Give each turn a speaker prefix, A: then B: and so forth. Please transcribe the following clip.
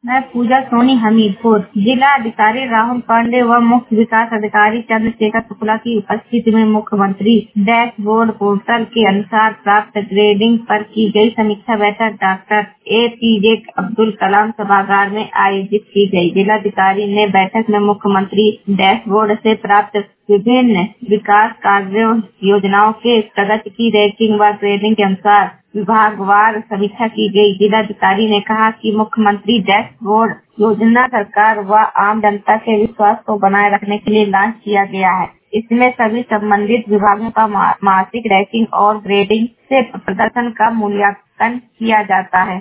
A: मैं पूजा सोनी हमीरपुर। जिला अधिकारी राहुल पांडे व मुख्य विकास अधिकारी चंद्रशेखर शुक्ला की उपस्थिति में मुख्यमंत्री डैशबोर्ड पोर्टल के अनुसार प्राप्त ग्रेडिंग पर की गई समीक्षा बैठक डॉक्टर APJ अब्दुल कलाम सभागार में आयोजित की गई। जिलाधिकारी ने बैठक में मुख्यमंत्री डैशबोर्ड से प्राप्त विभिन्न विकास कार्यों योजनाओं के प्रगति की रैंकिंग व ग्रेडिंग के अनुसार विभागवार समीक्षा की गई। जिलाधिकारी ने कहा कि मुख्यमंत्री डैशबोर्ड योजना सरकार व आम जनता के विश्वास को बनाए रखने के लिए लॉन्च किया गया है। इसमें सभी संबंधित विभागों का मासिक रैंकिंग और ग्रेडिंग से प्रदर्शन का मूल्यांकन किया जाता है।